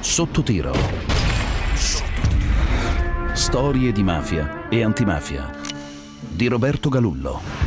Sotto tiro. Storie di mafia e antimafia di Roberto Galullo.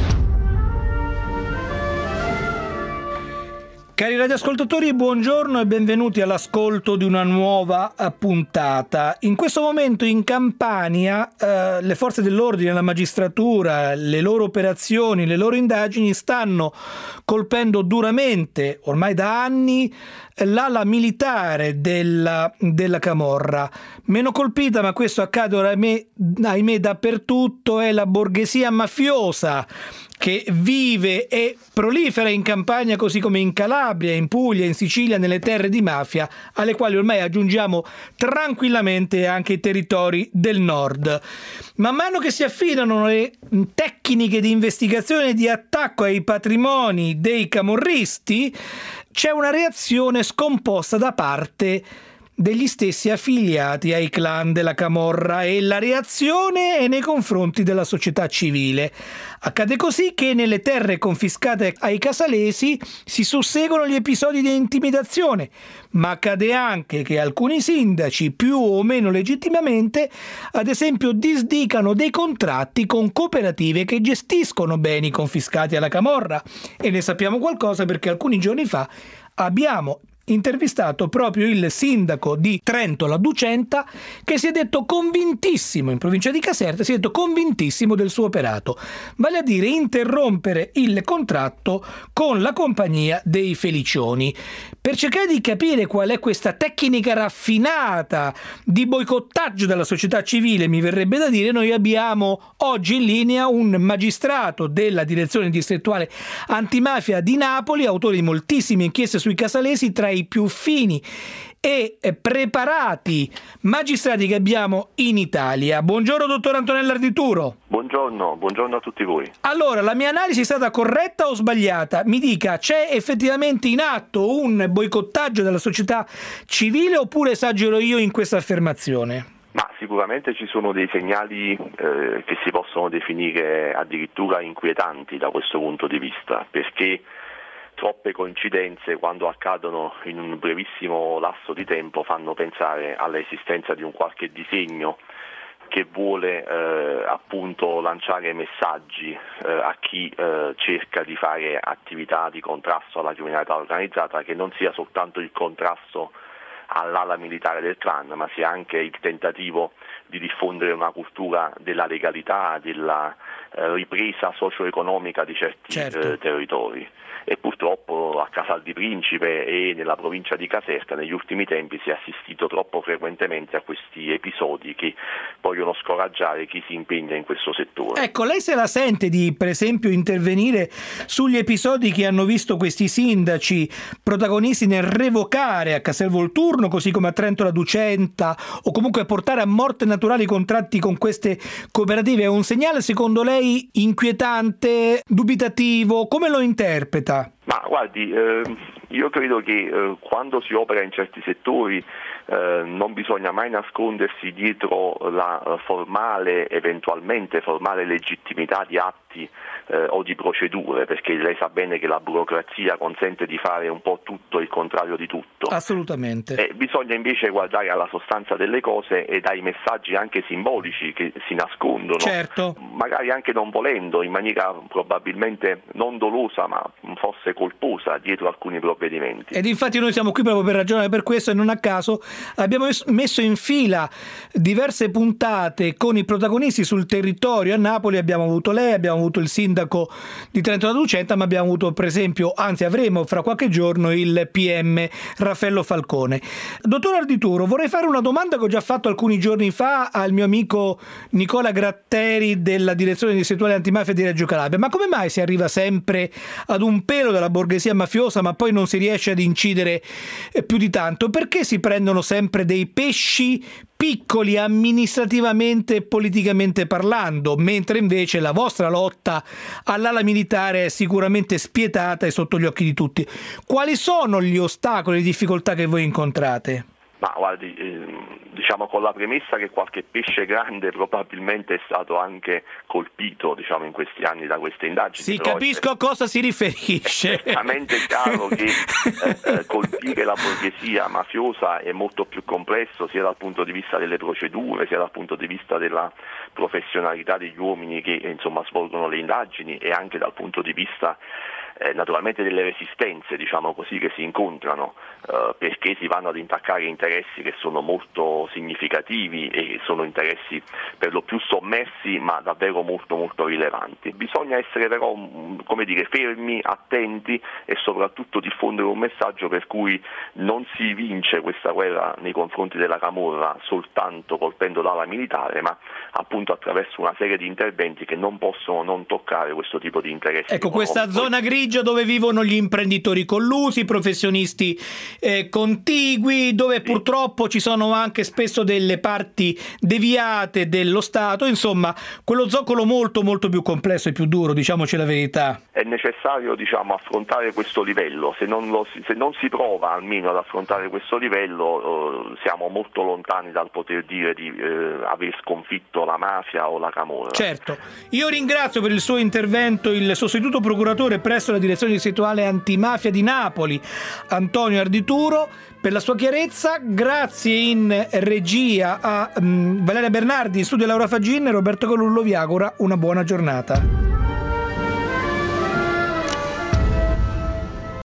Cari radioascoltatori, buongiorno e benvenuti all'ascolto di una nuova puntata. In questo momento in Campania le forze dell'ordine, la magistratura, le loro operazioni, le loro indagini stanno colpendo duramente, ormai da anni, l'ala militare della Camorra. Meno colpita, ma questo accade ahimè dappertutto, è la borghesia mafiosa che vive e prolifera in Campania così come in Calabria, in Puglia, in Sicilia, nelle terre di mafia, alle quali ormai aggiungiamo tranquillamente anche i territori del nord. Man mano che si affidano le tecniche di investigazione e di attacco ai patrimoni dei camorristi, c'è una reazione scomposta da parte degli stessi affiliati ai clan della Camorra, e la reazione è nei confronti della società civile. Accade così che nelle terre confiscate ai casalesi si susseguono gli episodi di intimidazione, ma accade anche che alcuni sindaci, più o meno legittimamente, ad esempio disdicano dei contratti con cooperative che gestiscono beni confiscati alla Camorra, e ne sappiamo qualcosa perché alcuni giorni fa abbiamo intervistato proprio il sindaco di Trento La Ducenta, che si è detto convintissimo, in provincia di Caserta, si è detto convintissimo del suo operato, vale a dire interrompere il contratto con la compagnia dei Felicioni. Per cercare di capire qual è questa tecnica raffinata di boicottaggio della società civile, mi verrebbe da dire, noi abbiamo oggi in linea un magistrato della direzione distrettuale antimafia di Napoli, autore di moltissime inchieste sui casalesi, tra i più fini e preparati magistrati che abbiamo in Italia. Buongiorno dottor Antonello Ardituro. Buongiorno a tutti voi. Allora, la mia analisi è stata corretta o sbagliata? Mi dica, c'è effettivamente in atto un boicottaggio della società civile oppure esagero io in questa affermazione? Ma sicuramente ci sono dei segnali che si possono definire addirittura inquietanti da questo punto di vista, perché troppe coincidenze, quando accadono in un brevissimo lasso di tempo, fanno pensare all'esistenza di un qualche disegno che vuole appunto lanciare messaggi a chi cerca di fare attività di contrasto alla criminalità organizzata, che non sia soltanto il contrasto all'ala militare del clan, ma sia anche il tentativo di diffondere una cultura della legalità, della ripresa socio-economica di certi territori. E purtroppo a Casal di Principe e nella provincia di Caserta negli ultimi tempi si è assistito troppo frequentemente a questi episodi che vogliono scoraggiare chi si impegna in questo settore. Ecco, lei se la sente di, per esempio, intervenire sugli episodi che hanno visto questi sindaci protagonisti nel revocare a Castelvolturno, così come a Trento La Ducenta, o comunque portare a morte naturale i contratti con queste cooperative? È un segnale secondo lei inquietante, dubitativo? Come lo interpreta? Ma guardi, io credo che quando si opera in certi settori non bisogna mai nascondersi dietro la eventualmente formale legittimità di atti o di procedure, perché lei sa bene che la burocrazia consente di fare un po' tutto e il contrario di tutto. Assolutamente. Bisogna invece guardare alla sostanza delle cose e dai messaggi anche simbolici che si nascondono, certo, magari anche non volendo, in maniera probabilmente non dolosa ma forse colposa, dietro alcuni provvedimenti. Ed infatti noi siamo qui proprio per ragionare per questo, e non a caso abbiamo messo in fila diverse puntate con i protagonisti sul territorio. A Napoli abbiamo avuto lei, abbiamo avuto il sindaco di Trento La Ducenta, ma abbiamo avuto per esempio, anzi avremo fra qualche giorno, il PM Raffaello Falcone. Dottor Ardituro, vorrei fare una domanda che ho già fatto alcuni giorni fa al mio amico Nicola Gratteri della direzione distrettuale antimafia di Reggio Calabria: ma come mai si arriva sempre ad un pelo della borghesia mafiosa ma poi non si riesce ad incidere più di tanto? Perché si prendono sempre dei pesci piccoli amministrativamente e politicamente parlando, mentre invece la vostra lotta all'ala militare è sicuramente spietata e sotto gli occhi di tutti? Quali sono gli ostacoli e le difficoltà che voi incontrate? Ma guardi, diciamo con la premessa che qualche pesce grande probabilmente è stato anche colpito, diciamo, in questi anni da queste indagini. Sì, capisco a cosa si riferisce. È veramente chiaro che colpire la borghesia mafiosa è molto più complesso, sia dal punto di vista delle procedure, sia dal punto di vista della professionalità degli uomini che insomma svolgono le indagini, e anche dal punto di vista naturalmente delle resistenze, diciamo così, che si incontrano, perché si vanno ad intaccare interessi che sono molto significativi e sono interessi per lo più sommersi, ma davvero molto molto rilevanti. Bisogna essere però, come dire, fermi, attenti e soprattutto diffondere un messaggio per cui non si vince questa guerra nei confronti della camorra soltanto colpendo l'ala militare, ma appunto attraverso una serie di interventi che non possono non toccare questo tipo di interessi. Ecco, questa zona grigia dove vivono gli imprenditori collusi, i professionisti contigui, dove purtroppo ci sono anche spesso delle parti deviate dello Stato, insomma quello zoccolo molto molto più complesso e più duro, diciamoci la verità. È necessario, diciamo, affrontare questo livello, se non si prova almeno ad affrontare questo livello siamo molto lontani dal poter dire di aver sconfitto la mafia o la camorra. Certo, io ringrazio per il suo intervento il sostituto procuratore presso la Direzione Distrettuale Antimafia di Napoli, Antonio Ardituro, per la sua chiarezza. Grazie in regia a Valeria Bernardi, in studio Laura Fagin e Roberto Colullo vi augura una buona giornata.